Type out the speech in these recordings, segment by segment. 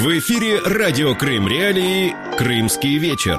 В эфире радио Крым Реалии «Крымский вечер».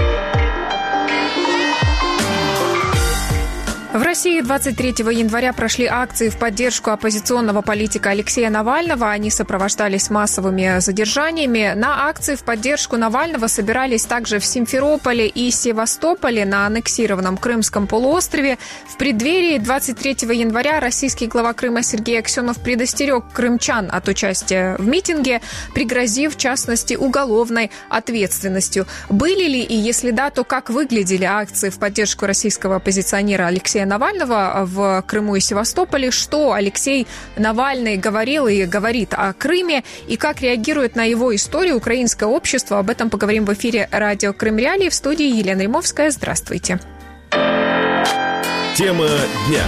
В России 23 января прошли акции в поддержку оппозиционного политика Алексея Навального. Они сопровождались массовыми задержаниями. На акции в поддержку Навального собирались также в Симферополе и Севастополе на аннексированном Крымском полуострове. В преддверии 23 января российский глава Крыма Сергей Аксенов предостерег крымчан от участия в митинге, пригрозив, в частности, уголовной ответственностью. Были ли и если да, то как выглядели акции в поддержку российского оппозиционера Алексея Навального в Крыму и Севастополе, что Алексей Навальный говорил и говорит о Крыме, и как реагирует на его историю украинское общество. Об этом поговорим в эфире радио Крым Реалии. В студии Елена Римовская. Здравствуйте. Тема дня.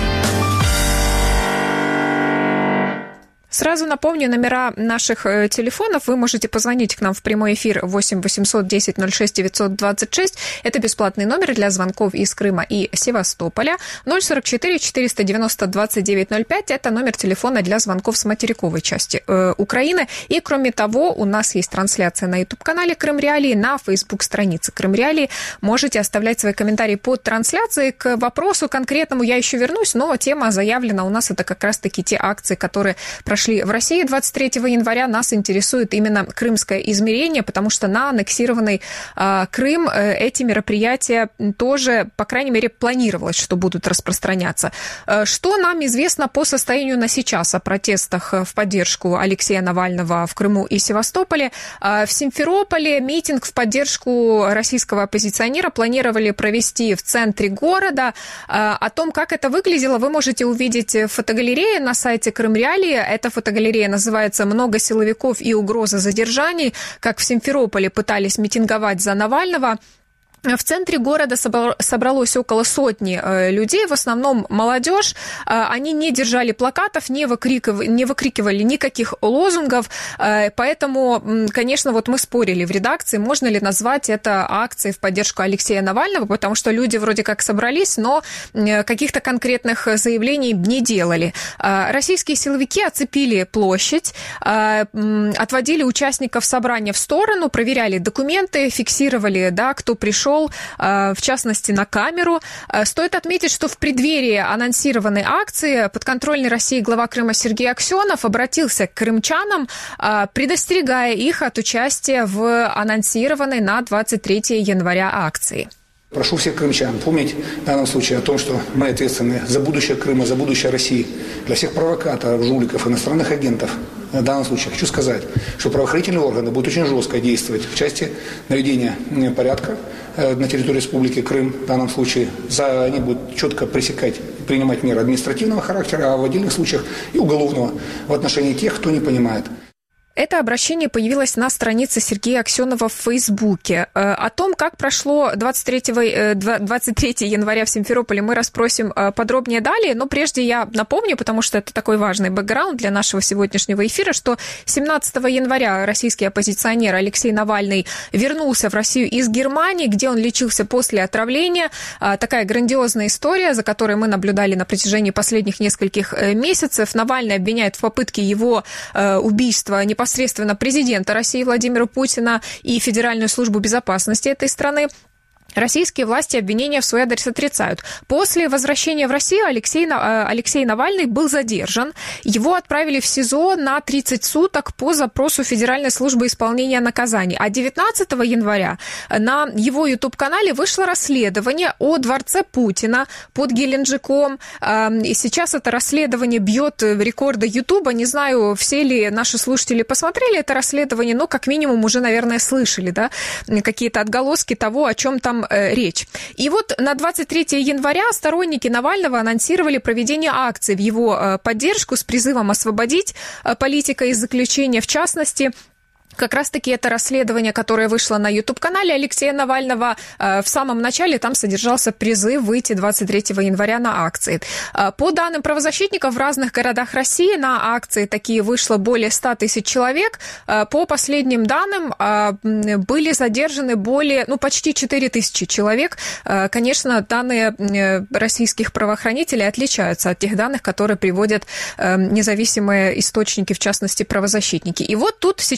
Сразу напомню номера наших телефонов. Вы можете позвонить к нам в прямой эфир 8 800 10 06 926. Это бесплатный номер для звонков из Крыма и Севастополя. 044 490 2905. Это номер телефона для звонков с материковой части Украины. И кроме того, у нас есть трансляция на YouTube-канале Крым Реалии, на Facebook-странице Крым Реалии. Можете оставлять свои комментарии под трансляцией. К вопросу конкретному я еще вернусь, но тема заявлена у нас. Это как раз-таки те акции, которые прошли в России 23 января. Нас интересует именно крымское измерение, потому что на аннексированный Крым эти мероприятия тоже, по крайней мере, планировалось, что будут распространяться. Что нам известно по состоянию на сейчас о протестах в поддержку Алексея Навального в Крыму и Севастополе? В Симферополе митинг в поддержку российского оппозиционера планировали провести в центре города. О том, как это выглядело, вы можете увидеть в фотогалерее на сайте Крым Реалии. Эта фотогалерея называется «Много силовиков и угроза задержаний», как в Симферополе пытались митинговать за Навального. В центре города собралось около сотни людей, в основном молодежь. Они не держали плакатов, не выкрикивали никаких лозунгов. Поэтому, конечно, вот мы спорили в редакции, можно ли назвать это акцией в поддержку Алексея Навального, потому что люди вроде как собрались, но каких-то конкретных заявлений не делали. Российские силовики оцепили площадь, отводили участников собрания в сторону, проверяли документы, фиксировали, да, кто пришел, в частности, на камеру. Стоит отметить, что в преддверии анонсированной акции подконтрольный России глава Крыма Сергей Аксенов обратился к крымчанам, предостерегая их от участия в анонсированной на 23 января акции. Прошу всех крымчан помнить в данном случае о том, что мы ответственны за будущее Крыма, за будущее России. Для всех провокаторов, жуликов, иностранных агентов в данном случае хочу сказать, что правоохранительные органы будут очень жестко действовать в части наведения порядка на территории Республики Крым. В данном случае они будут четко пресекать, принимать меры административного характера, а в отдельных случаях и уголовного в отношении тех, кто не понимает. Это обращение появилось на странице Сергея Аксенова в Фейсбуке. О том, как прошло 23 января в Симферополе, мы расспросим подробнее далее. Но прежде я напомню, потому что это такой важный бэкграунд для нашего сегодняшнего эфира, что 17 января российский оппозиционер Алексей Навальный вернулся в Россию из Германии, где он лечился после отравления. Такая грандиозная история, за которой мы наблюдали на протяжении последних нескольких месяцев. Навальный обвиняет в попытке его убийства непосредственно президента России Владимира Путина и Федеральную службу безопасности этой страны. Российские власти обвинения в свой адрес отрицают. После возвращения в Россию Алексей Навальный был задержан. Его отправили в СИЗО на 30 суток по запросу Федеральной службы исполнения наказаний. А 19 января на его YouTube-канале вышло расследование о дворце Путина под Геленджиком. И сейчас это расследование бьет рекорды YouTube. Не знаю, все ли наши слушатели посмотрели это расследование, но как минимум уже, наверное, слышали, да, какие-то отголоски того, о чем там речь. И вот на 23 января сторонники Навального анонсировали проведение акции в его поддержку с призывом освободить политика из заключения. В частности, как раз-таки это расследование, которое вышло на YouTube-канале Алексея Навального, в самом начале там содержался призыв выйти 23 января на акции. По данным правозащитников, в разных городах России на акции такие вышло более 100 тысяч человек. По последним данным были задержаны почти 4 тысячи человек. Конечно, данные российских правоохранителей отличаются от тех данных, которые приводят независимые источники, в частности, правозащитники. И вот тут сейчас момент,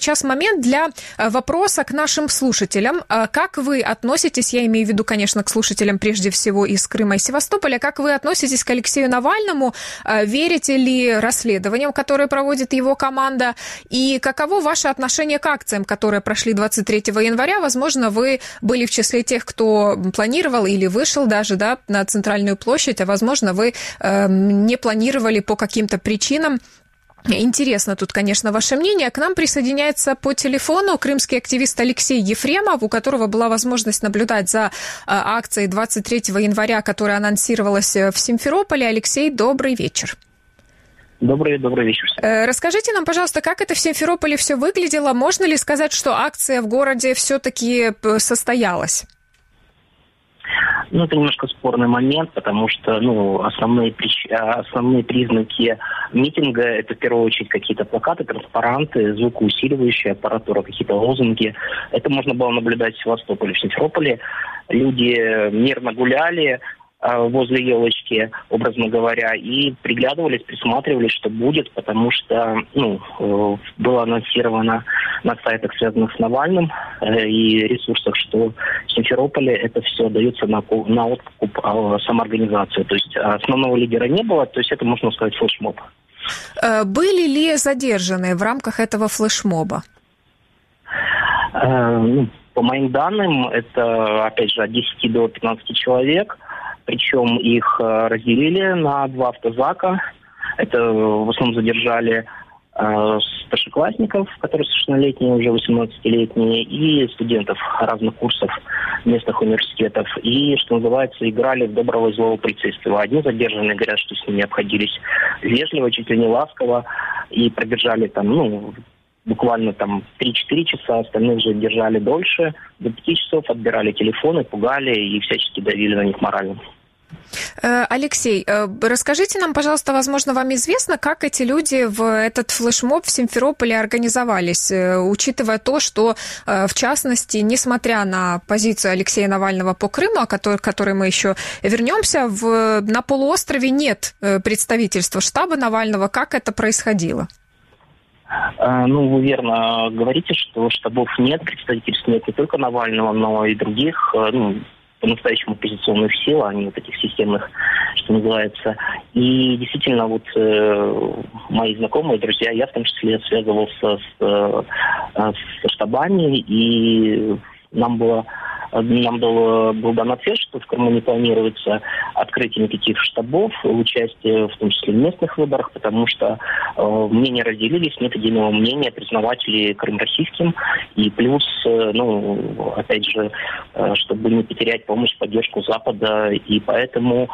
момент для вопроса к нашим слушателям. Как вы относитесь, я имею в виду, конечно, к слушателям прежде всего из Крыма и Севастополя, как вы относитесь к Алексею Навальному? Верите ли расследованиям, которые проводит его команда? И каково ваше отношение к акциям, которые прошли 23 января? Возможно, вы были в числе тех, кто планировал или вышел даже, да, на Центральную площадь, а возможно, вы не планировали по каким-то причинам. Интересно тут, конечно, ваше мнение. К нам присоединяется по телефону крымский активист Алексей Ефремов, у которого была возможность наблюдать за акцией 23 января, которая анонсировалась в Симферополе. Алексей, добрый вечер. Добрый вечер. Расскажите нам, пожалуйста, как это в Симферополе все выглядело? Можно ли сказать, что акция в городе все-таки состоялась? Это немножко спорный момент, потому что основные признаки митинга – это в первую очередь какие-то плакаты, транспаранты, звукоусиливающая аппаратура, какие-то лозунги. Это можно было наблюдать в Севастополе, в Симферополе. Люди мирно гуляли возле елочки, образно говоря, и приглядывались, присматривались, что будет, потому что было анонсировано на сайтах, связанных с Навальным, и ресурсах, что в Симферополе это все дается на откуп самоорганизации. То есть основного лидера не было, то есть это, можно сказать, флешмоб. Были ли задержаны в рамках этого флешмоба? По моим данным, это, опять же, от 10 до 15 человек. Причем их разделили на 2 автозака. Это в основном задержали старшеклассников, которые совершеннолетние, уже 18-летние, и студентов разных курсов местных университетов. И, что называется, играли в доброго и злого полицейского. Одни задержанные говорят, что с ними обходились вежливо, чуть ли не ласково, и продержали буквально 3-4 часа, остальных же держали дольше, до 5 часов, отбирали телефоны, пугали и всячески давили на них морально. Алексей, расскажите нам, пожалуйста, возможно, вам известно, как эти люди в этот флешмоб в Симферополе организовались, учитывая то, что, в частности, несмотря на позицию Алексея Навального по Крыму, к которой мы еще вернемся, на полуострове нет представительства штаба Навального. Как это происходило? Вы верно говорите, что штабов нет, представительств нет не только Навального, но и других, по-настоящему оппозиционных сил, а не этих системных, что называется. И действительно, мои знакомые, друзья, я в том числе связывался со штабами, и нам был дан ответ, что в Крыму не планируется открытие никаких штабов, участие в том числе в местных выборах, потому что мнения разделились, нет единого мнения, признавать ли Крым российским, и плюс, опять же, чтобы не потерять помощь, поддержку Запада, и поэтому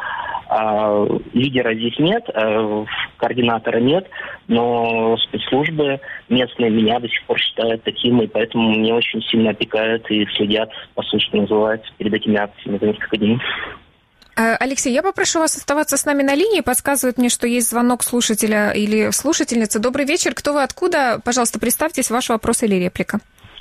лидера здесь нет, координатора нет, но спецслужбы местные меня до сих пор считают таким, и поэтому мне очень сильно опекают и следят, по сути, что называется, перед этими акциями за несколько дней. Алексей, я попрошу вас оставаться с нами на линии. Подсказывают мне, что есть звонок слушателя или слушательницы. Добрый вечер. Кто вы, откуда? Пожалуйста, представьтесь, ваш вопрос или реплика.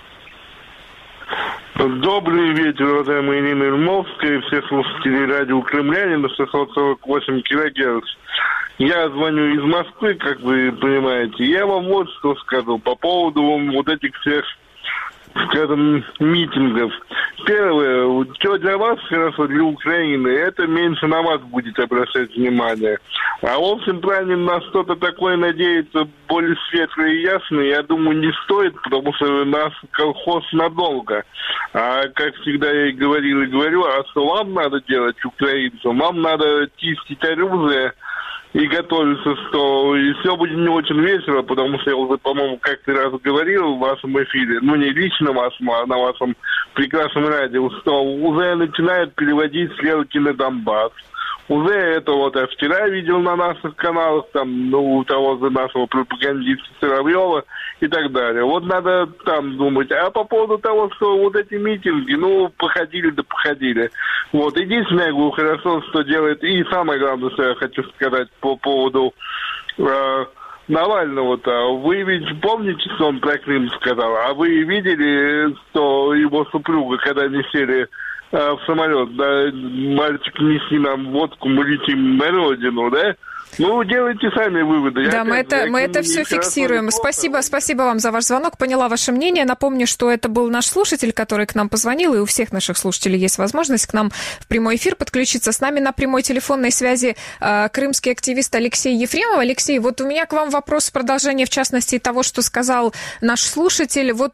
Добрый вечер, уважаемая Ирина Ильмовская и все слушатели радио «Кремлянин» на 648 килогерц. Я звоню из Москвы, как вы понимаете. Я вам вот что скажу по поводу вот этих всех, скажем, митингов. Первое, что для вас хорошо, для Украины, это меньше на вас будет обращать внимание. А в общем плане на что-то такое надеяться более светлое и ясное, я думаю, не стоит, потому что у нас колхоз надолго. А как всегда я и говорю, а что вам надо делать, украинцам? Вам надо чистить оружие и готовиться, что и все будет не очень весело, потому что я уже, по-моему, как-то раз говорил в вашем эфире, не лично вашему, а на вашем прекрасном радио, что уже начинают переводить стрелки на Донбасс. Уже это я вчера видел на наших каналах, у того же нашего пропагандиста Соловьева и так далее. Надо там думать. А по поводу того, что эти митинги, походили да походили. Единственное, я говорю, хорошо, что делает, и самое главное, что я хочу сказать по поводу Навального-то. Вы ведь помните, что он про Крым сказал? А вы видели, что его супруга, когда они сели в самолет, да, мальчик, неси нам водку, мы летим на родину, да? Ну, делайте сами выводы. Да, мы это все фиксируем. Спасибо вам за ваш звонок. Поняла ваше мнение. Напомню, что это был наш слушатель, который к нам позвонил, и у всех наших слушателей есть возможность к нам в прямой эфир подключиться. С нами на прямой телефонной связи крымский активист Алексей Ефремов. Алексей, вот у меня к вам вопрос в продолжение, в частности, того, что сказал наш слушатель. Вот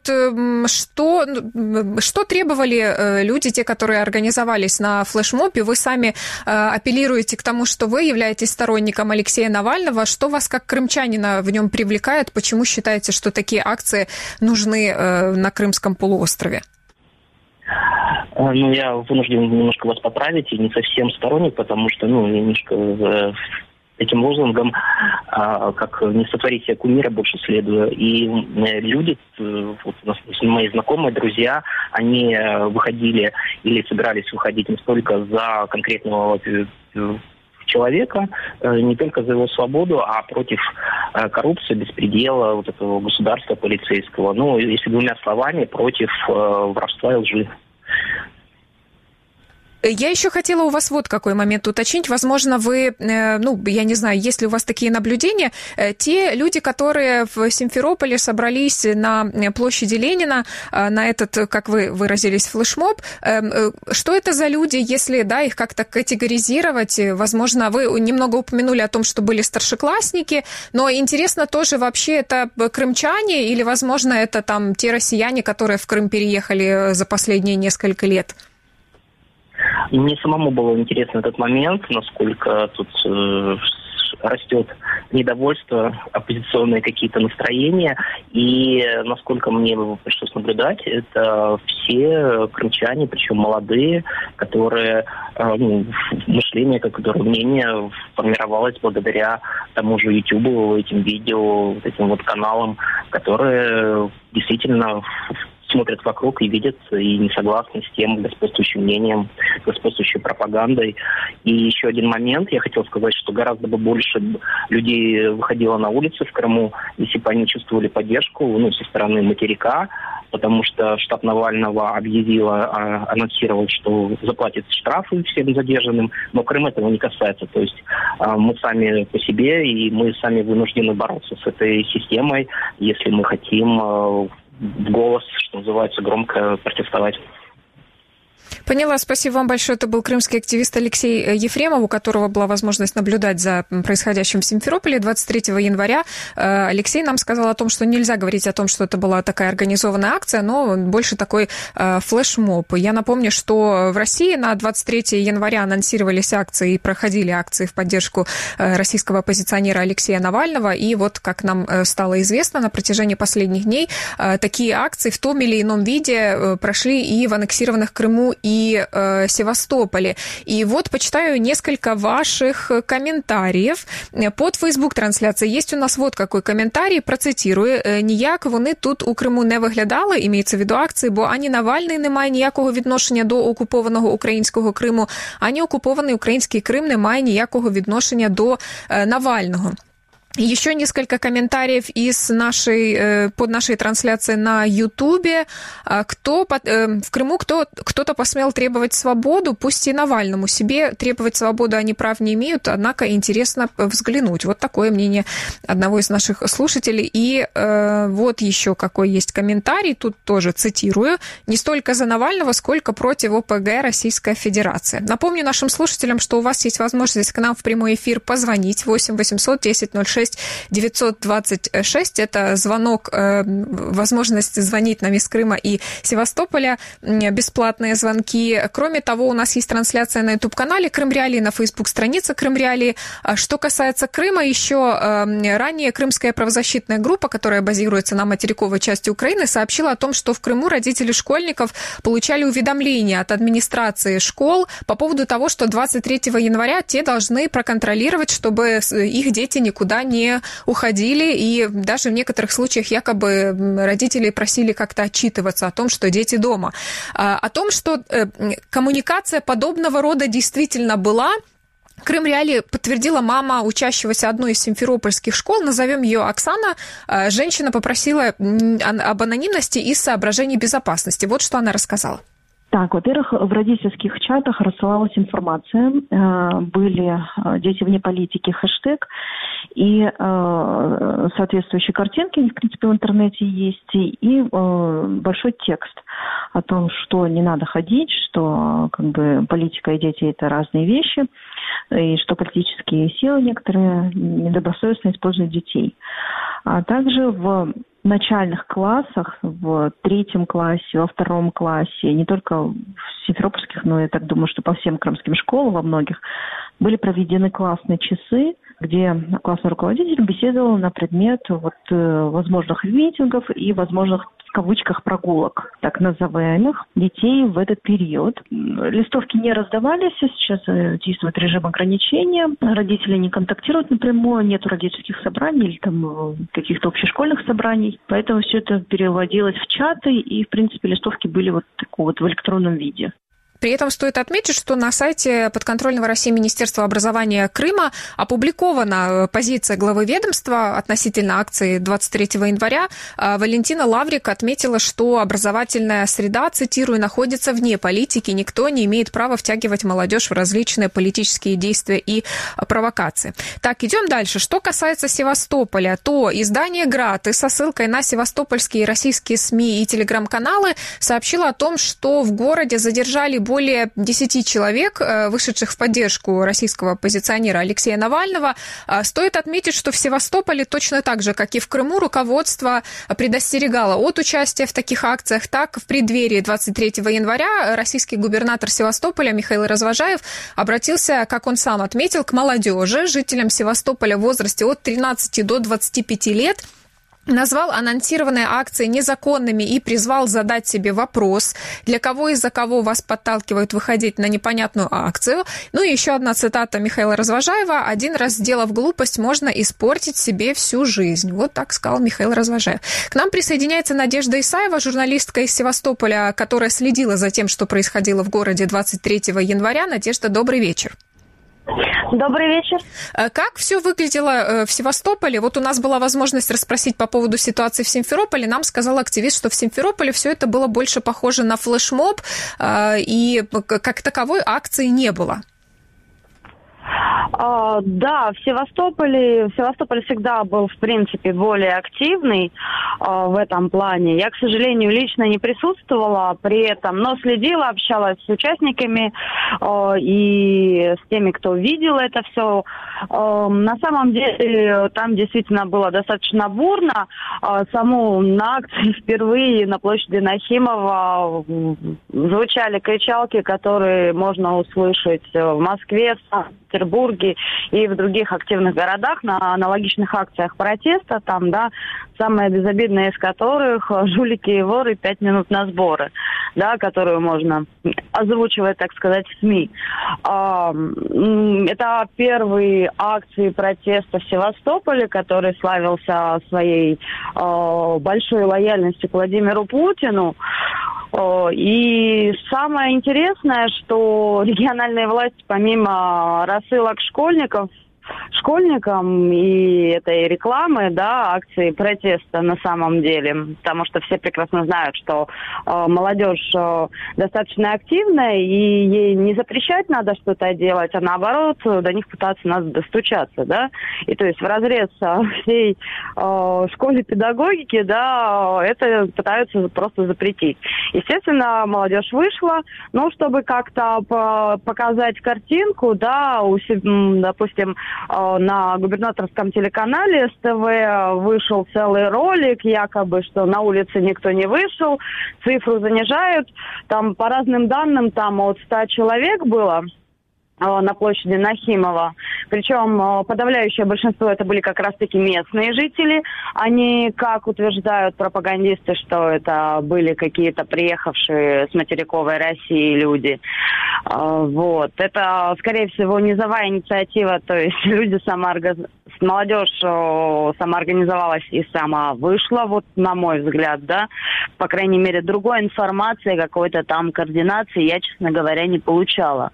что требовали люди, те, которые организовались на флешмобе? Вы сами апеллируете к тому, что вы являетесь сторонником Алексея Навального. Что вас как крымчанина в нем привлекает? Почему считаете, что такие акции нужны на Крымском полуострове? Ну, я вынужден немножко вас поправить, и не совсем сторонник, потому что, немножко этим лозунгом, как не сотворить себе кумира, больше следую. И люди, вот, мои знакомые, друзья, они выходили или собирались выходить не столько за конкретного человека, не только за его свободу, а против коррупции, беспредела, вот этого государства полицейского. Ну, если двумя словами, против воровства и лжи. Я еще хотела у вас вот какой момент уточнить. Возможно, вы, я не знаю, есть ли у вас такие наблюдения, те люди, которые в Симферополе собрались на площади Ленина, на этот, как вы выразились, флешмоб, что это за люди, если, да, их как-то категоризировать? Возможно, вы немного упомянули о том, что были старшеклассники, но интересно тоже, вообще это крымчане или, возможно, это там те россияне, которые в Крым переехали за последние несколько лет? Мне самому было интересно этот момент, насколько тут растет недовольство, оппозиционные какие-то настроения. И насколько мне пришлось наблюдать, это все крымчане, причем молодые, которые мышление, которое мнение формировалось благодаря тому же Ютубу, этим видео, вот этим вот каналам, которые действительно смотрят вокруг и видят, и не согласны с тем господствующим мнением, господствующей пропагандой. И еще один момент, я хотел сказать, что гораздо бы больше людей выходило на улицы в Крыму, если бы они чувствовали поддержку со стороны материка, потому что штаб Навального анонсировал, что заплатит штрафы всем задержанным, но Крым этого не касается. То есть мы сами по себе, и мы сами вынуждены бороться с этой системой, если мы хотим в голос, что называется, громко протестовать. Поняла, спасибо вам большое. Это был крымский активист Алексей Ефремов, у которого была возможность наблюдать за происходящим в Симферополе 23 января. Алексей нам сказал о том, что нельзя говорить о том, что это была такая организованная акция, но больше такой флешмоб. Я напомню, что в России на 23 января анонсировались акции и проходили акции в поддержку российского оппозиционера Алексея Навального. И вот, как нам стало известно, на протяжении последних дней такие акции в том или ином виде прошли и в аннексированных Крыму и Севастополе. И вот почитаю несколько ваших комментариев. Под Facebook-трансляцией есть у нас вот какой коментарій, процитирую. «Ніяк вони тут у Криму не виглядали», імеється в виду акції, бо ані Навальний не має ніякого відношення до окупованого українського Криму, ані окупований український Крим не має ніякого відношення до Навального. Еще несколько комментариев под нашей трансляцией на Ютубе. В Крыму кто-то посмел требовать свободу, пусть и Навальному. Себе требовать свободу они прав не имеют, однако интересно взглянуть. Вот такое мнение одного из наших слушателей. И вот еще какой есть комментарий, тут тоже цитирую. «Не столько за Навального, сколько против ОПГ Российская Федерация». Напомню нашим слушателям, что у вас есть возможность к нам в прямой эфир позвонить 8 800 10 06 926. Это звонок, возможность звонить нам из Крыма и Севастополя, бесплатные звонки. Кроме того, у нас есть трансляция на YouTube-канале Крым Реалии, на Facebook-странице Крым Реалии. Что касается Крыма, еще ранее крымская правозащитная группа, которая базируется на материковой части Украины, сообщила о том, что в Крыму родители школьников получали уведомления от администрации школ по поводу того, что 23 января те должны проконтролировать, чтобы их дети никуда не уходили, и даже в некоторых случаях якобы родители просили как-то отчитываться о том, что дети дома. О том, что коммуникация подобного рода действительно была, Крым Реалии подтвердила мама учащегося одной из симферопольских школ, назовем ее Оксана. Женщина попросила об анонимности из соображений безопасности. Вот что она рассказала. Так, во-первых, в родительских чатах рассылалась информация, были «Дети вне политики» хэштег, и соответствующие картинки, в принципе, в интернете есть, и большой текст о том, что не надо ходить, что как бы политика и дети – это разные вещи, и что политические силы некоторые недобросовестно используют детей. А также в начальных классах, в 3 классе, во 2 классе, не только в симферопольских, но я так думаю, что по всем крымским школам, во многих, были проведены классные часы, где классный руководитель беседовал на предмет возможных митингов и возможных, в кавычках, прогулок, так называемых, детей в этот период. Листовки не раздавались, сейчас действует режим ограничения, родители не контактируют напрямую, нет родительских собраний или каких-то общешкольных собраний, поэтому все это переводилось в чаты, и, в принципе, листовки были в электронном виде. При этом стоит отметить, что на сайте подконтрольного России Министерства образования Крыма опубликована позиция главы ведомства относительно акции 23 января. Валентина Лаврик отметила, что образовательная среда, цитирую, находится вне политики, никто не имеет права втягивать молодежь в различные политические действия и провокации. Так, идем дальше. Что касается Севастополя, то издание «Град» и со ссылкой на севастопольские российские СМИ и телеграм-каналы сообщило о том, что в городе задержали более 10 человек, вышедших в поддержку российского оппозиционера Алексея Навального. Стоит отметить, что в Севастополе точно так же, как и в Крыму, руководство предостерегало от участия в таких акциях. Так, в преддверии 23 января российский губернатор Севастополя Михаил Развожаев обратился, как он сам отметил, к молодежи, жителям Севастополя в возрасте от 13 до 25 лет, назвал анонсированные акции незаконными и призвал задать себе вопрос, для кого и за кого вас подталкивают выходить на непонятную акцию. Ну и еще одна цитата Михаила Развожаева. «Один раз сделав глупость, можно испортить себе всю жизнь». Вот так сказал Михаил Развожаев. К нам присоединяется Надежда Исаева, журналистка из Севастополя, которая следила за тем, что происходило в городе 23 января. Надежда, добрый вечер. Добрый вечер. Как все выглядело в Севастополе? Вот у нас была возможность расспросить по поводу ситуации в Симферополе. Нам сказал активист, что в Симферополе все это было больше похоже на флешмоб, и как таковой акции не было. Да, Севастополь всегда был, в принципе, более активный в этом плане. Я, к сожалению, лично не присутствовала при этом, но следила, общалась с участниками и с теми, кто видел это все. На самом деле, там действительно было достаточно бурно. На акции впервые на площади Нахимова звучали кричалки, которые можно услышать в Москве, Санкт-Петербурге и в других активных городах на аналогичных акциях протеста. Там, да, самое безобидное из которых жулики и воры 5 минут на сборы, да, которую можно озвучивать, так сказать, в СМИ. Это первые акции протеста в Севастополе, который славился своей большой лояльностью к Владимиру Путину. И самое интересное, что региональные власти, помимо рассылок школьникам и этой рекламы, да, акции протеста на самом деле, потому что все прекрасно знают, что молодежь достаточно активная, и ей не запрещать надо что-то делать, а наоборот до них пытаться надо достучаться, да, и то есть вразрез всей школе педагогики, да, это пытаются просто запретить. Естественно, молодежь вышла, но чтобы как-то показать картинку, да, допустим, на губернаторском телеканале СТВ вышел целый ролик, якобы, что на улице никто не вышел, цифру занижают, там по разным данным там от 100 человек было на площади Нахимова. Причем подавляющее большинство это были как раз-таки местные жители, а не, как утверждают пропагандисты, что это были какие-то приехавшие с материковой России люди. Вот. Это, скорее всего, низовая инициатива, то есть люди есть молодежь самоорганизовалась и сама вышла, вот на мой взгляд, да. По крайней мере, другой информации, какой-то там координации я, честно говоря, не получала.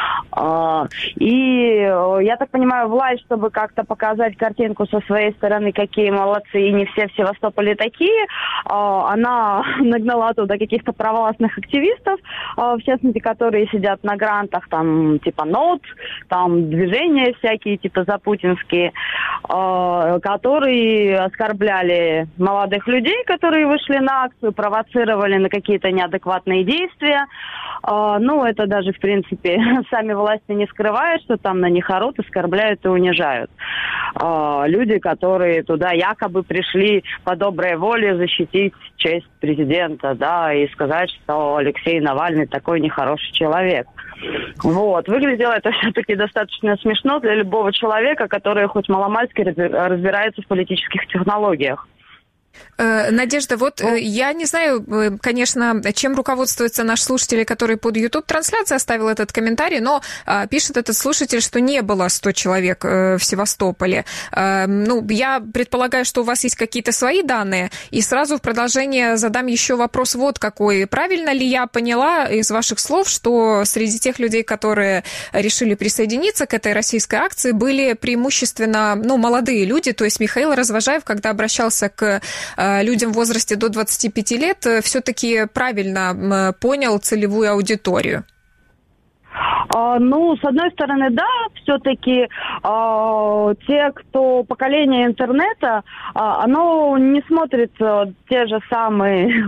И я так понимаю, власть, чтобы как-то показать картинку со своей стороны, какие молодцы, и не все в Севастополе такие, она нагнала туда каких-то провластных активистов, в частности, которые сидят на грантах, там, типа НОТ, там, движения всякие, типа запутинские, которые оскорбляли молодых людей, которые вышли на акцию, провоцировали на какие-то неадекватные действия. Ну, это даже, в принципе, сами власти не скрывают, что там на них орут, оскорбляют и унижают. Люди, которые туда якобы пришли по доброй воле защитить честь президента, да, и сказать, что Алексей Навальный такой нехороший человек. Вот. Выглядело это все-таки достаточно смешно для любого человека, который хоть маломальски разбирается в политических технологиях. Надежда, вот я не знаю, конечно, чем руководствуется наш слушатель, который под YouTube-трансляцией оставил этот комментарий, но пишет этот слушатель, что не было 100 человек в Севастополе. Ну, я предполагаю, что у вас есть какие-то свои данные, и сразу в продолжение задам еще вопрос вот какой. Правильно ли я поняла из ваших слов, что среди тех людей, которые решили присоединиться к этой российской акции, были преимущественно, ну, молодые люди, то есть Михаил Развожаев, когда обращался к людям в возрасте до 25 лет, все-таки правильно понял целевую аудиторию? Ну, с одной стороны, да, все-таки те, кто поколение интернета, оно не смотрит те же самые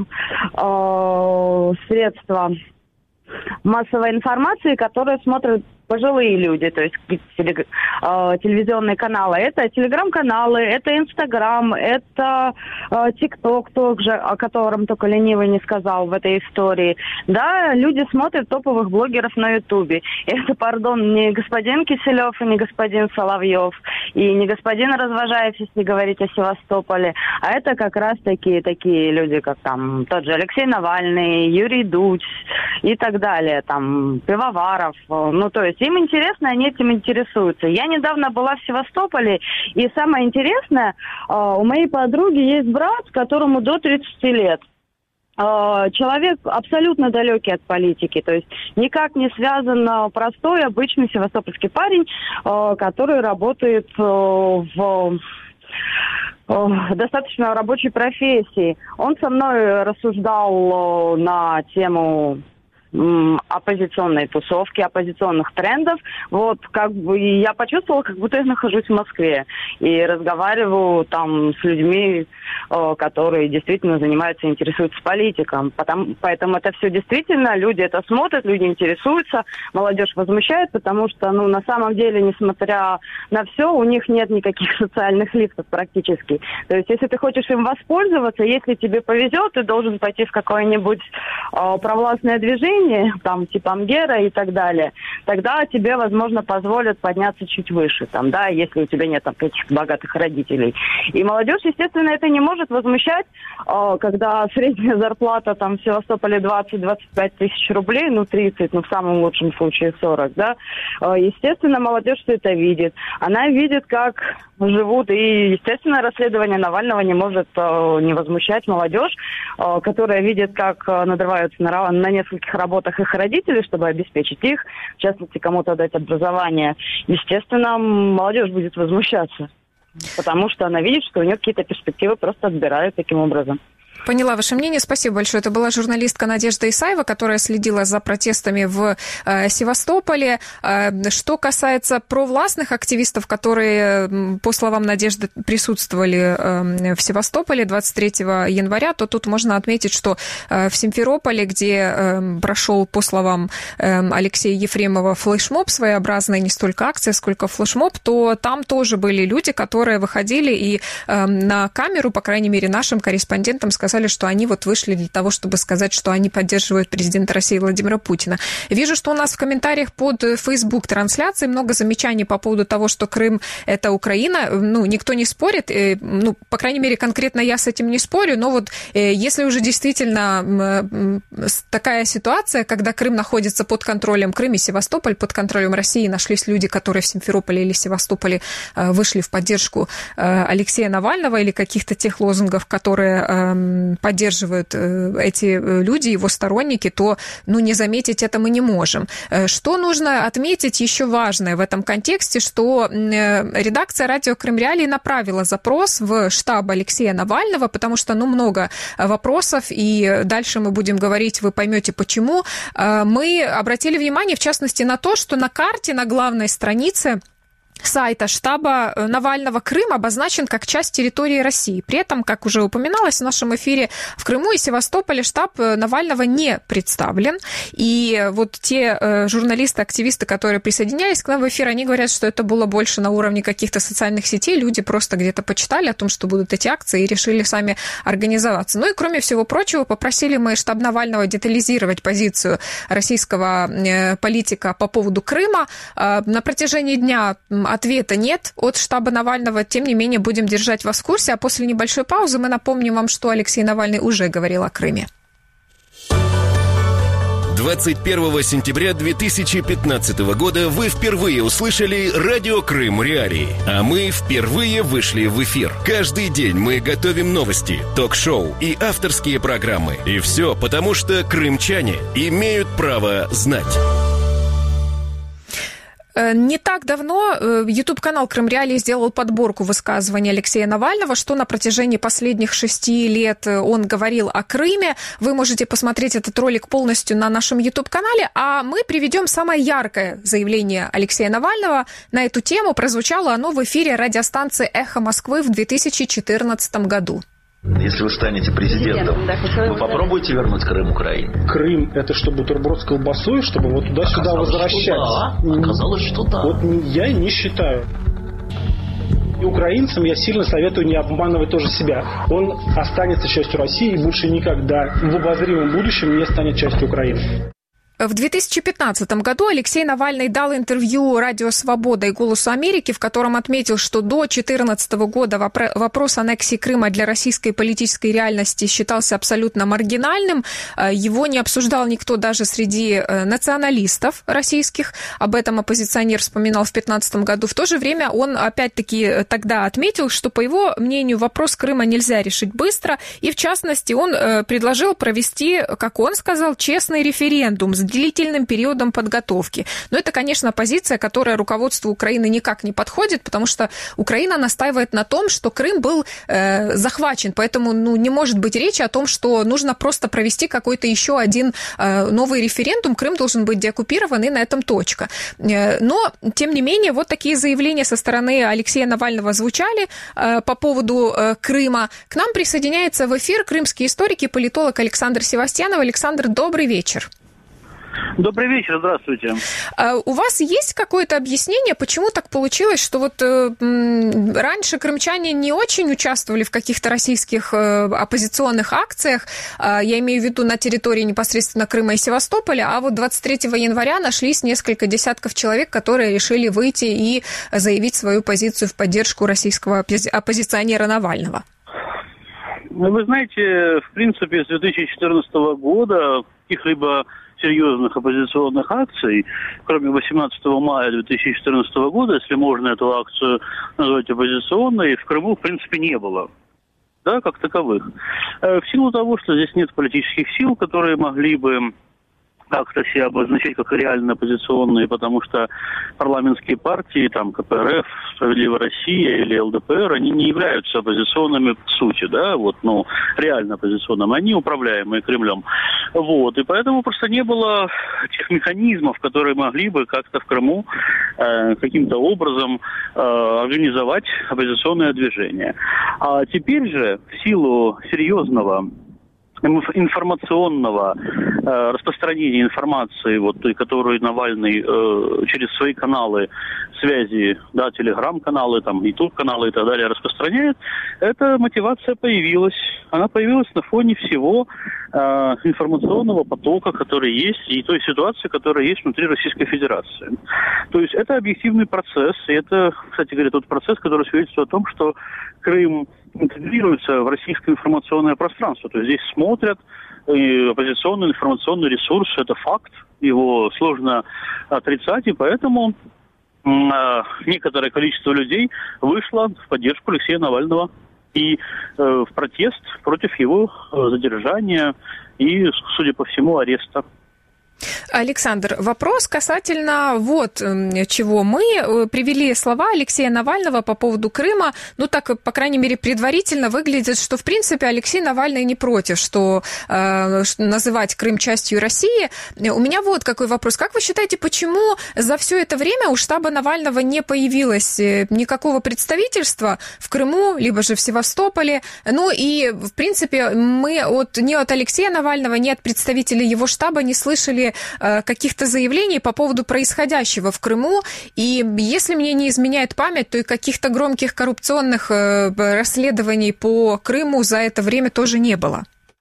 средства массовой информации, которые смотрят пожилые люди, то есть телевизионные каналы. Это телеграм-каналы, это Инстаграм, это ТикТок тоже, о котором только ленивый не сказал в этой истории. Да, люди смотрят топовых блогеров на Ютубе. Это, пардон, не господин Киселев и не господин Соловьев, и не господин Развожаев, если говорить о Севастополе, а это как раз такие люди, как там тот же Алексей Навальный, Юрий Дудь и так далее, там Пивоваров, ну, то есть им интересно, они этим интересуются. Я недавно была в Севастополе, и самое интересное, у моей подруги есть брат, которому до 30 лет. Человек абсолютно далекий от политики, то есть никак не связан, простой, обычный севастопольский парень, который работает в достаточно рабочей профессии. Он со мной рассуждал на тему оппозиционной тусовки, оппозиционных трендов. Вот, как бы я почувствовала, как будто я нахожусь в Москве и разговариваю там с людьми, которые действительно занимаются, интересуются политиком. Поэтому это все действительно, люди это смотрят, люди интересуются, молодежь возмущает, потому что, ну, на самом деле, несмотря на все, у них нет никаких социальных лифтов практически. То есть, если ты хочешь им воспользоваться, если тебе повезет, ты должен пойти в какое-нибудь провластное движение, там, типа Амгера и так далее, тогда тебе, возможно, позволят подняться чуть выше, там, да, если у тебя нет там каких-то богатых родителей. И молодежь, естественно, это не может возмущать, когда средняя зарплата там в Севастополе 20-25 тысяч рублей, ну, 30, ну, в самом лучшем случае 40, да. Естественно, молодежь все это видит. Она видит, как живут, и, естественно, расследование Навального не может не возмущать молодежь, которая видит, как надрываются на нескольких работах их родителей, чтобы обеспечить их, в частности, кому-то дать образование. Естественно, молодежь будет возмущаться, потому что она видит, что у нее какие-то перспективы просто отбирают таким образом. Поняла ваше мнение. Спасибо большое. Это была журналистка Надежда Исаева, которая следила за протестами в Севастополе. Что касается провластных активистов, которые, по словам Надежды, присутствовали в Севастополе 23 января, то тут можно отметить, что в Симферополе, где прошел, по словам Алексея Ефремова, флешмоб, своеобразная не столько акция, сколько флешмоб, то там тоже были люди, которые выходили и на камеру, по крайней мере, нашим корреспондентам сказали, написали, что они вот вышли для того, чтобы сказать, что они поддерживают президента России Владимира Путина. Вижу, что у нас в комментариях под Facebook-трансляцией много замечаний по поводу того, что Крым – это Украина. Ну, никто не спорит, ну, по крайней мере, конкретно я с этим не спорю, но вот если уже действительно такая ситуация, когда Крым находится под контролем, Крым и Севастополь под контролем России, нашлись люди, которые в Симферополе или Севастополе вышли в поддержку Алексея Навального или каких-то тех лозунгов, которые поддерживают эти люди, его сторонники, то, ну, не заметить это мы не можем. Что нужно отметить еще важное в этом контексте, что редакция «Радио Крым Реалии» направила запрос в штаб Алексея Навального, потому что, ну, много вопросов, и дальше мы будем говорить, вы поймете почему. Мы обратили внимание, в частности, на то, что на карте, на главной странице сайта штаба Навального Крым обозначен как часть территории России. При этом, как уже упоминалось в нашем эфире, в Крыму и Севастополе штаб Навального не представлен. И вот те журналисты, активисты, которые присоединялись к нам в эфир, они говорят, что это было больше на уровне каких-то социальных сетей. Люди просто где-то почитали о том, что будут эти акции, и решили сами организоваться. Ну и, кроме всего прочего, попросили мы штаб Навального детализировать позицию российского политика по поводу Крыма. На протяжении дня ответа нет от штаба Навального, тем не менее будем держать вас в курсе, а после небольшой паузы мы напомним вам, что Алексей Навальный уже говорил о Крыме. 21 сентября 2015 года вы впервые услышали «Радио Крым Реалии», а мы впервые вышли в эфир. Каждый день мы готовим новости, ток-шоу и авторские программы. И все потому, что крымчане имеют право знать. Не так давно YouTube-канал «Крым Реалии» сделал подборку высказываний Алексея Навального, что на протяжении последних 6 лет он говорил о Крыме. Вы можете посмотреть этот ролик полностью на нашем YouTube-канале, а мы приведем самое яркое заявление Алексея Навального на эту тему. Прозвучало оно в эфире радиостанции «Эхо Москвы» в 2014 году. Если вы станете президентом, вы попробуете вернуть Крым Украине? Крым – это что, бутерброд с колбасой, чтобы вот туда-сюда возвращать? Оказалось, что да. Вот я не считаю. И украинцам я сильно советую не обманывать тоже себя. Он останется частью России и больше никогда в обозримом будущем не станет частью Украины. В 2015 году Алексей Навальный дал интервью «Радио Свобода» и «Голосу Америки», в котором отметил, что до 2014 года вопрос аннексии Крыма для российской политической реальности считался абсолютно маргинальным. Его не обсуждал никто даже среди националистов российских. Об этом оппозиционер вспоминал в 2015 году. В то же время он опять-таки тогда отметил, что, по его мнению, вопрос Крыма нельзя решить быстро. И, в частности, он предложил провести, как он сказал, честный референдум с длительным периодом подготовки. Но это, конечно, позиция, которая руководству Украины никак не подходит, потому что Украина настаивает на том, что Крым был захвачен, поэтому не может быть речи о том, что нужно просто провести какой-то еще один новый референдум. Крым должен быть деоккупирован, и на этом точка. Но, тем не менее, вот такие заявления со стороны Алексея Навального звучали по поводу Крыма. К нам присоединяется в эфир крымский историк и политолог Александр Севастьянов. Александр, добрый вечер. Добрый вечер, здравствуйте. У вас есть какое-то объяснение, почему так получилось, что вот раньше крымчане не очень участвовали в каких-то российских оппозиционных акциях, я имею в виду на территории непосредственно Крыма и Севастополя, а вот 23 января нашлись несколько десятков человек, которые решили выйти и заявить свою позицию в поддержку российского оппозиционера Навального? Вы знаете, в принципе, с 2014 года каких-либо серьезных оппозиционных акций, кроме 18 мая 2014 года, если можно эту акцию назвать оппозиционной, в Крыму, в принципе, не было. Да, как таковых. В силу того, что здесь нет политических сил, которые могли бы как-то себя обозначать как реально оппозиционные, потому что парламентские партии, там, КПРФ, «Справедливая Россия» или ЛДПР, они не являются оппозиционными в сути, да, вот, реально оппозиционными, они управляемые Кремлем. Вот, и поэтому просто не было тех механизмов, которые могли бы как-то в Крыму каким-то образом организовать оппозиционное движение. А теперь же, в силу серьезного информационного распространения информации, вот той, которую Навальный через свои каналы связи, да, телеграм-каналы, там, ютуб-каналы и так далее распространяет, эта мотивация появилась. Она появилась на фоне всего информационного потока, который есть, и той ситуации, которая есть внутри Российской Федерации. То есть это объективный процесс, и это, кстати говоря, тот процесс, который свидетельствует о том, что Крым интегрируется в российское информационное пространство. То есть здесь смотрят оппозиционный информационный ресурс, это факт, его сложно отрицать, и поэтому некоторое количество людей вышло в поддержку Алексея Навального и в протест против его задержания и, судя по всему, ареста. Александр, вопрос касательно вот чего. Мы привели слова Алексея Навального по поводу Крыма. Ну, так, по крайней мере, предварительно выглядит, что, в принципе, Алексей Навальный не против, что называть Крым частью России. У меня вот какой вопрос. Как вы считаете, почему за все это время у штаба Навального не появилось никакого представительства в Крыму, либо же в Севастополе? Ну, и, в принципе, мы ни от Алексея Навального, ни от представителей его штаба не слышали каких-то заявлений по поводу происходящего в Крыму. И если мне не изменяет память, то и каких-то громких коррупционных расследований по Крыму за это время тоже не было.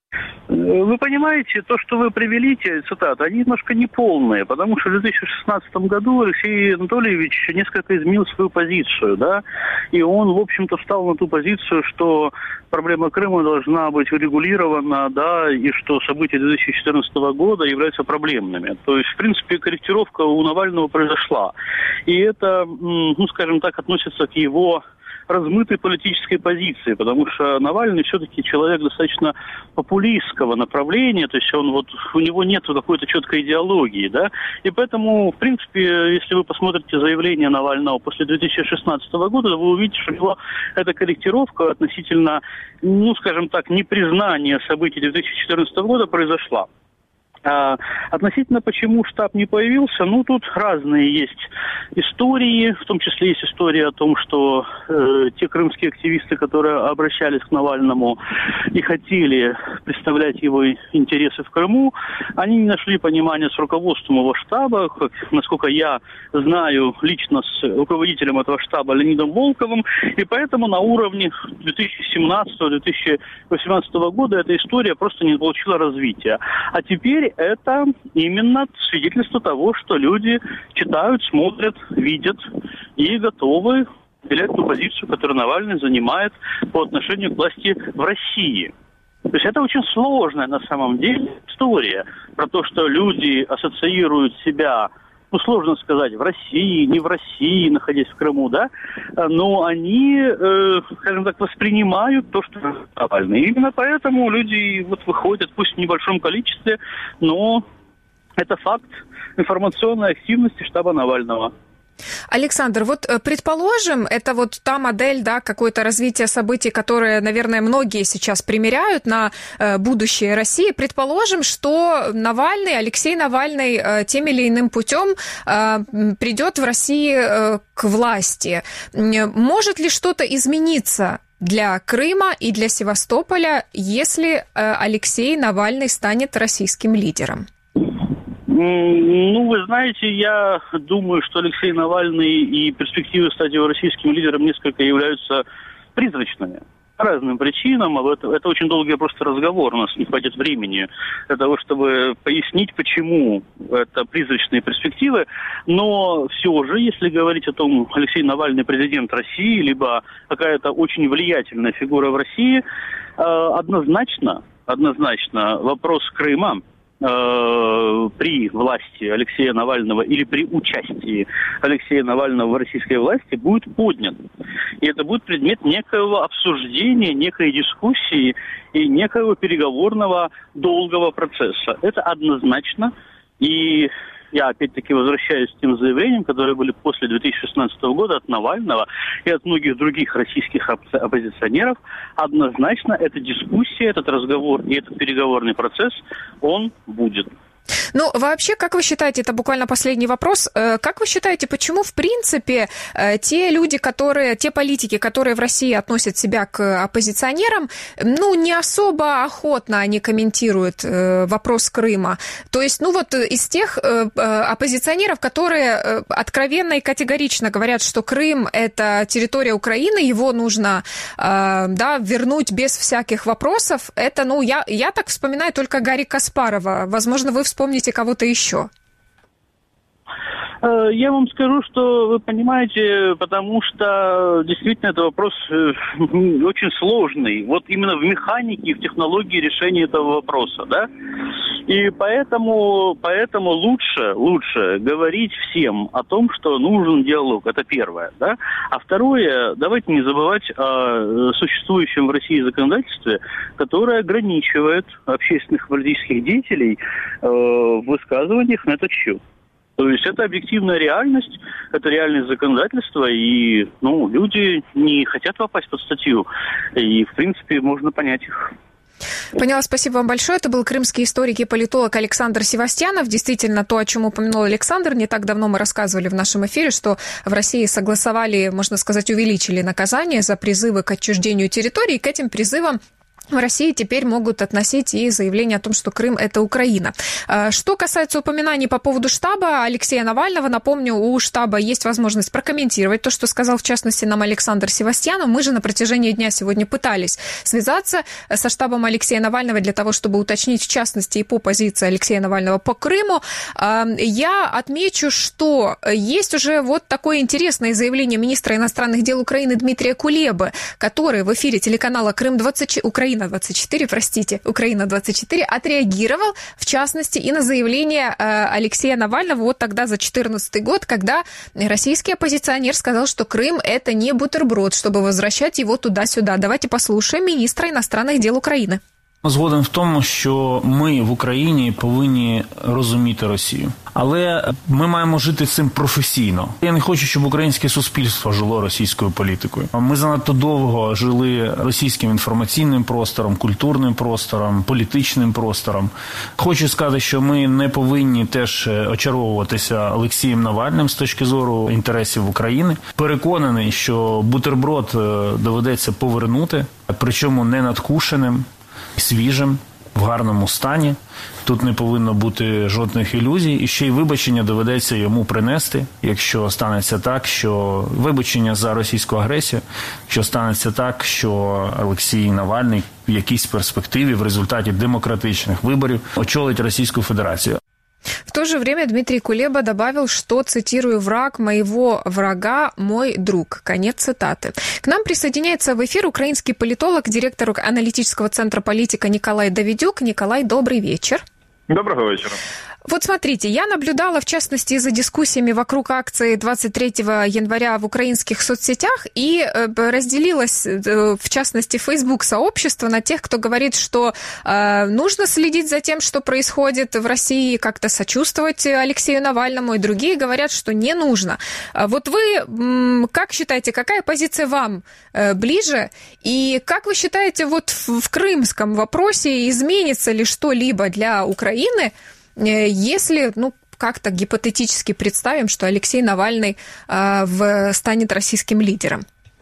Вы понимаете, то, что вы привели, те цитаты, они немножко неполные, потому что в 2016 году Алексей Анатольевич несколько изменил свою позицию, да, и он, в общем-то, встал на ту позицию, что проблема Крыма должна быть урегулирована, да, и что события 2014 года являются проблемными. То есть, в принципе, корректировка у Навального произошла. И это, ну, скажем так, относится к его размытой политической позиции, потому что Навальный все-таки человек достаточно популистского направления, то есть он вот, у него нет какой-то четкой идеологии, да, и поэтому, в принципе, если вы посмотрите заявление Навального после 2016 года, вы увидите, что у него эта корректировка относительно, ну, скажем так, непризнания событий 2014 года произошла. Относительно почему штаб не появился, ну, тут разные есть истории, в том числе есть история о том, что те крымские активисты, которые обращались к Навальному и хотели представлять его интересы в Крыму, они не нашли понимания с руководством его штаба, насколько я знаю лично с руководителем этого штаба Леонидом Волковым, и поэтому на уровне 2017-2018 года эта история просто не получила развития. А теперь это именно свидетельство того, что люди читают, смотрят, видят и готовы делять ту позицию, которую Навальный занимает по отношению к власти в России. То есть это очень сложная на самом деле история про то, что люди ассоциируют себя, ну, сложно сказать, в России, не в России, находясь в Крыму, да, но они, скажем так, воспринимают то, что Навальный. И именно поэтому люди вот выходят, пусть в небольшом количестве, но это факт информационной активности штаба Навального. Александр, вот предположим, это вот та модель, да, какое-то развитие событий, которое, наверное, многие сейчас примеряют на будущее России. Предположим, что Навальный, Алексей Навальный тем или иным путем придет в России к власти. Может ли что-то измениться для Крыма и для Севастополя, если Алексей Навальный станет российским лидером? Ну, вы знаете, я думаю, что Алексей Навальный и перспективы стать его российским лидером несколько являются призрачными. По разным причинам. Это очень долгий просто разговор. У нас не хватит времени для того, чтобы пояснить, почему это призрачные перспективы. Но все же, если говорить о том, Алексей Навальный президент России, либо какая-то очень влиятельная фигура в России, однозначно вопрос Крыма при власти Алексея Навального или при участии Алексея Навального в российской власти будет поднят. И это будет предмет некоего обсуждения, некой дискуссии и некоего переговорного долгого процесса. Это однозначно. И я опять-таки возвращаюсь к тем заявлениям, которые были после 2016 года от Навального и от многих других российских оппозиционеров. Однозначно эта дискуссия, этот разговор и этот переговорный процесс, он будет. Ну, вообще, как вы считаете, это буквально последний вопрос, как вы считаете, почему, в принципе, те люди, те политики, которые в России относят себя к оппозиционерам, ну, не особо охотно они комментируют вопрос Крыма? То есть, ну, вот из тех оппозиционеров, которые откровенно и категорично говорят, что Крым – это территория Украины, его нужно, да, вернуть без всяких вопросов, это, ну, я так вспоминаю только Гарри Каспарова. Возможно, вы вспомните кого-то еще. Я вам скажу, что вы понимаете, потому что действительно это вопрос очень сложный. Вот именно в механике, в технологии решения этого вопроса, да? И поэтому лучше говорить всем о том, что нужен диалог. Это первое, да? А второе, давайте не забывать о существующем в России законодательстве, которое ограничивает общественных политических деятелей в высказываниях на этот счет. То есть это объективная реальность, это реальность законодательства, и люди не хотят попасть под статью, и, в принципе, можно понять их. Поняла, спасибо вам большое. Это был крымский историк и политолог Александр Севастьянов. Действительно, то, о чем упомянул Александр, не так давно мы рассказывали в нашем эфире, что в России согласовали, можно сказать, увеличили наказание за призывы к отчуждению территории. К этим призывам в России теперь могут относить и заявление о том, что Крым – это Украина. Что касается упоминаний по поводу штаба Алексея Навального, напомню, у штаба есть возможность прокомментировать то, что сказал, в частности, нам Александр Севастьянов. Мы же на протяжении дня сегодня пытались связаться со штабом Алексея Навального для того, чтобы уточнить, в частности, и по позиции Алексея Навального по Крыму. Я отмечу, что есть уже вот такое интересное заявление министра иностранных дел Украины Дмитрия Кулебы, который в эфире телеканала Украина-24 отреагировал, в частности, и на заявление Алексея Навального вот тогда за 2014 год, когда российский оппозиционер сказал, что Крым – это не бутерброд, чтобы возвращать его туда-сюда. Давайте послушаем министра иностранных дел України. Згоден в тому, що ми в Україні повинні розуміти Росію. Але ми маємо жити цим професійно. Я не хочу, щоб українське суспільство жило російською політикою. Ми занадто довго жили російським інформаційним простором, культурним простором, політичним простором. Хочу сказати, що ми не повинні теж очаровуватися Олексієм Навальним з точки зору інтересів України. Переконаний, що бутерброд доведеться повернути, причому не надкушеним, свіжим, в гарному стані. Тут не повинно бути жодних ілюзій. І ще й вибачення доведеться йому принести, якщо станеться так, що вибачення за російську агресію, якщо станеться так, що Олексій Навальний в якійсь перспективі в результаті демократичних виборів очолить Російську Федерацію. В то же время Дмитрий Кулеба добавил, что, цитирую, «враг моего врага – мой друг». Конец цитаты. К нам присоединяется в эфир украинский политолог, директор аналитического центра «Политика» Николай Давидюк. Николай, добрый вечер. Доброго вечера. Вот смотрите, я наблюдала, в частности, за дискуссиями вокруг акции 23 января в украинских соцсетях и разделилась, в частности, Facebook-сообщество на тех, кто говорит, что нужно следить за тем, что происходит в России, как-то сочувствовать Алексею Навальному, и другие говорят, что не нужно. Вот вы как считаете, какая позиция вам ближе? И как вы считаете, вот в крымском вопросе изменится ли что-либо для Украины, если, как-то гипотетически представим, что Алексей Навальный станет российским лидером?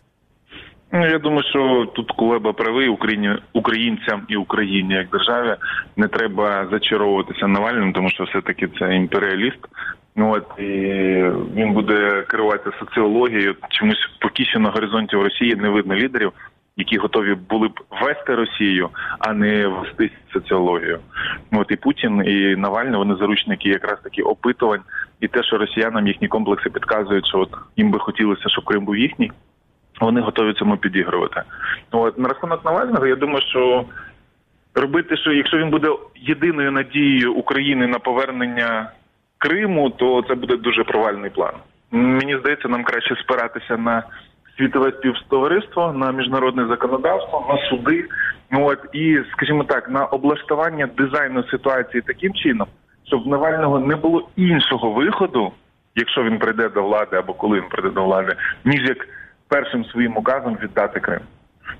Я думаю, що тут Кулеба правий, українцям і Україні як державі не треба зачаровуватися Навальним, тому що все-таки це імперіаліст. І він буде керуватися соціологією. Чомусь поки що на горизонті в Росії не видно лідерів, які готові були б вести Росію, а не вести соціологію. І Путін, і Навальний, вони заручники якраз таки опитувань. І те, що росіянам їхні комплекси підказують, що їм би хотілося, щоб Крим був їхній, вони готові цьому підігрувати. На рахунок Навального, я думаю, що робити, що якщо він буде єдиною надією України на повернення Криму, то це буде дуже провальний план. Мені здається, нам краще спиратися на світове співтовариство, на міжнародне законодавство, на суди, і, скажімо так, на облаштування дизайну ситуації таким чином, щоб в Навального не було іншого виходу, якщо він прийде до влади або коли він прийде до влади, ніж як першим своїм указом віддати Крим.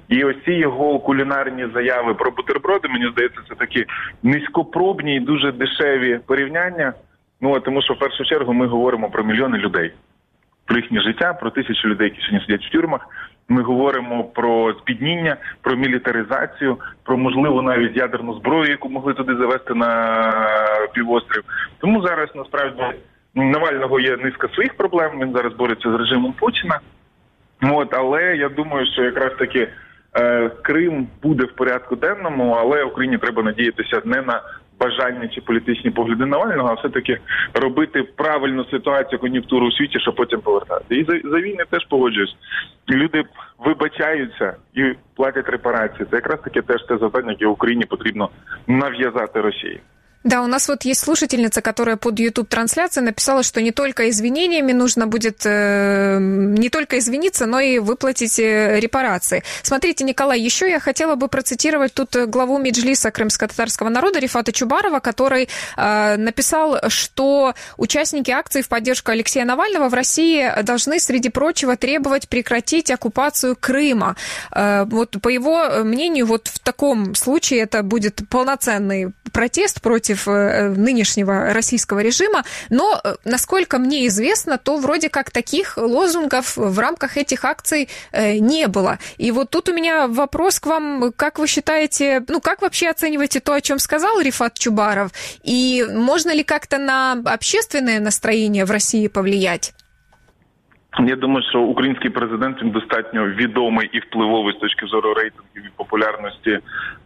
І ось ці його кулінарні заяви про бутерброди, мені здається, це такі низькопробні і дуже дешеві порівняння. Тому що в першу чергу ми говоримо про мільйони людей, про їхнє життя, про тисячі людей, які сьогодні сидять в тюрмах. Ми говоримо про збідніння, про мілітаризацію, про, можливо, навіть ядерну зброю, яку могли туди завести на півострів. Тому зараз, насправді, Навального є низка своїх проблем, він зараз бореться з режимом Путіна. Але я думаю, що якраз таки Крим буде в порядку денному, але Україні треба надіятися не на бажання чи політичні погляди Навального, а все-таки робити правильну ситуацію, кон'юнктуру у світі, щоб потім повертати. І за війни теж погоджуюсь. Люди вибачаються і платять репарації. Це якраз таки теж те завдання, яке Україні потрібно нав'язати Росії. Да, у нас вот есть слушательница, которая под YouTube-трансляцией написала, что не только извинениями нужно будет не только извиниться, но и выплатить репарации. Смотрите, Николай, еще я хотела бы процитировать тут главу Меджлиса крымско-татарского народа Рифата Чубарова, который написал, что участники акции в поддержку Алексея Навального в России должны, среди прочего, требовать прекратить оккупацию Крыма. Вот по его мнению, вот в таком случае это будет полноценный протест против нынешнего российского режима, но, насколько мне известно, то вроде как таких лозунгов в рамках этих акций не было. И вот тут у меня вопрос к вам, как вы считаете, как вообще оцениваете то, о чем сказал Рифат Чубаров, и можно ли как-то на общественное настроение в России повлиять? Я думаю, що український президент, він достатньо відомий і впливовий з точки зору рейтингів і популярності.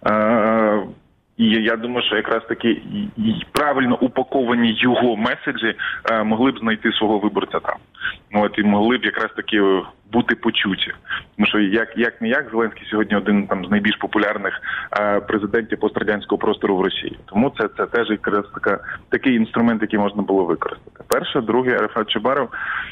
І я думаю, що якраз таки правильно упаковані його меседжі могли б знайти свого виборця там. І могли б якраз таки бути почуті. Тому що як-не-як Зеленський сьогодні один з найбільш популярних президентів пострадянського простору в Росії. Тому це теж якраз такий інструмент, який можна було використати. Перше, друге, Рифат Чубаров,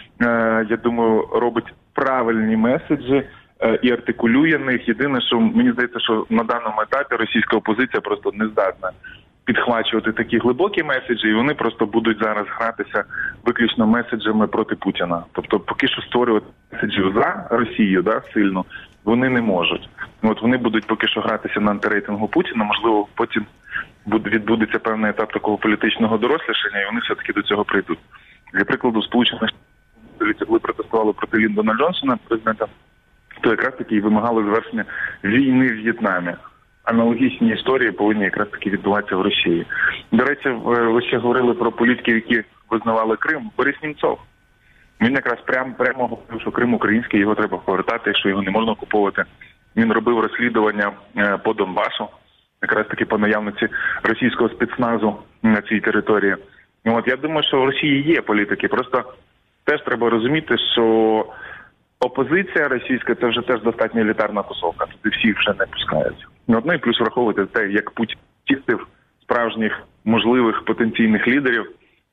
я думаю, робить правильні меседжі і артикулює них. Єдине, що мені здається, що на даному етапі російська опозиція просто не здатна підхвачувати такі глибокі меседжі, і вони просто будуть зараз гратися виключно меседжами проти Путіна. Тобто поки що створювати меседжів за Росію, сильно, вони не можуть. Вони будуть поки що гратися на антирейтингу Путіна, можливо, потім відбудеться певний етап такого політичного дорослішання, і вони все-таки до цього прийдуть. Для прикладу, Сполучених Штатів, коли протестували проти Ліндона Джонсона, президента, то якраз таки і вимагали завершення війни в В'єтнамі. Аналогічні історії повинні якраз таки відбуватися в Росії. До речі, ви ще говорили про політиків, які визнавали Крим. Борис Німцов. Він якраз прямо говорив, що Крим український, його треба повертати, якщо його не можна окуповувати. Він робив розслідування по Донбасу, якраз таки по наявності російського спецназу на цій території. Я думаю, що в Росії є політики, просто теж треба розуміти, що опозиція російська – це вже теж достатньо елітарна тусовка, туди всіх вже не пускають. І плюс враховувати те, як Путін чистив справжніх можливих потенційних лідерів,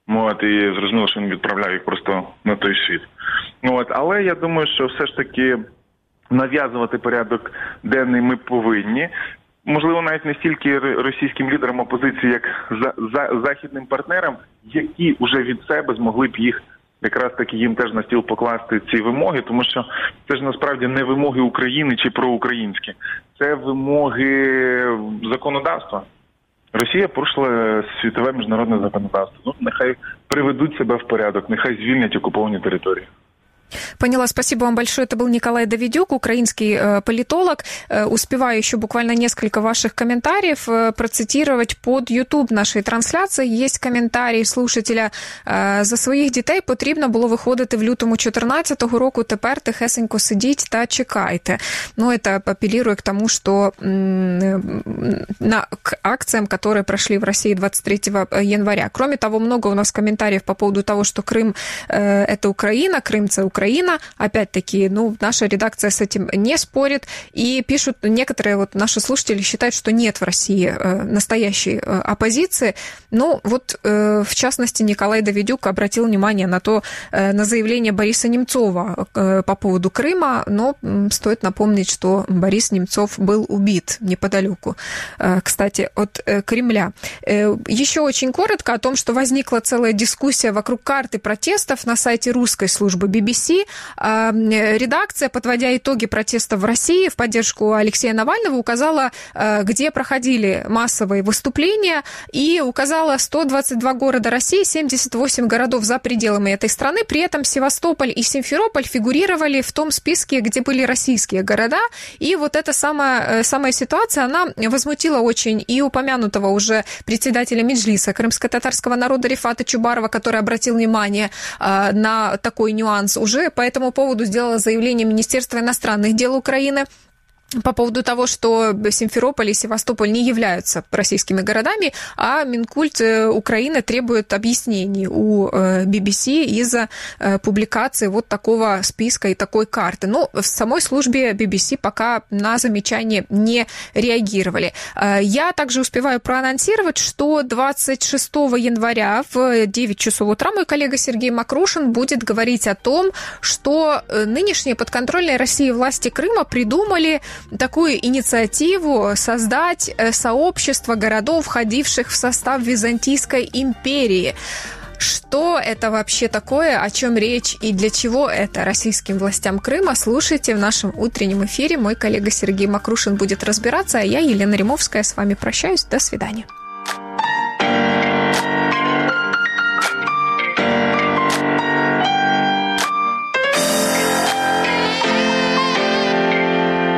і зрозуміло, що він відправляв їх просто на той світ. Але я думаю, що все ж таки нав'язувати порядок денний ми повинні. Можливо, навіть не стільки російським лідерам опозиції, як західним партнерам, які вже від себе змогли б їх якраз таки їм теж на стіл покласти ці вимоги, тому що це ж насправді не вимоги України чи проукраїнські. Це вимоги законодавства. Росія порушила світове міжнародне законодавство. Нехай приведуть себе в порядок, нехай звільнять окуповані території. Поняла, спасибо вам большое. Это был Николай Давидюк, украинский политолог. Успеваю еще буквально несколько ваших комментариев процитировать под YouTube нашей трансляции. Есть коментарій слушателя. За своїх дітей потрібно було виходити в лютому 2014 року, тепер тихесенько сидіть та чекайте. Это апеллирует к тому, что к акциям, которые прошли в России 23 января. Кроме того, много у нас комментариев по поводу того, что Крым – это Украина, Крым – это Украина. Опять-таки, наша редакция с этим не спорит. И пишут, некоторые наши слушатели считают, что нет в России настоящей оппозиции. В частности, Николай Давидюк обратил внимание на заявление Бориса Немцова по поводу Крыма, но стоит напомнить, что Борис Немцов был убит неподалеку, кстати, от Кремля. Еще очень коротко о том, что возникла целая дискуссия вокруг карты протестов на сайте русской службы BBC. BBC, редакция, подводя итоги протестов в России в поддержку Алексея Навального, указала, где проходили массовые выступления, и указала 122 города России, 78 городов за пределами этой страны. При этом Севастополь и Симферополь фигурировали в том списке, где были российские города. И вот эта самая ситуация, она возмутила очень и упомянутого уже председателя Меджлиса крымско-татарского народа Рифата Чубарова, который обратил внимание на такой нюанс. Уже по этому поводу сделало заявление Министерство иностранных дел Украины по поводу того, что Симферополь и Севастополь не являются российскими городами, а Минкульт Украины требует объяснений у BBC из-за публикации вот такого списка и такой карты. Но в самой службе BBC пока на замечания не реагировали. Я также успеваю проанонсировать, что 26 января в 9 часов утра мой коллега Сергей Макрушин будет говорить о том, что нынешние подконтрольные России власти Крыма придумали такую инициативу создать сообщество городов, входивших в состав Византийской империи. Что это вообще такое, о чем речь и для чего это российским властям Крыма, слушайте в нашем утреннем эфире. Мой коллега Сергей Макрушин будет разбираться, а я, Елена Римовская, с вами прощаюсь. До свидания.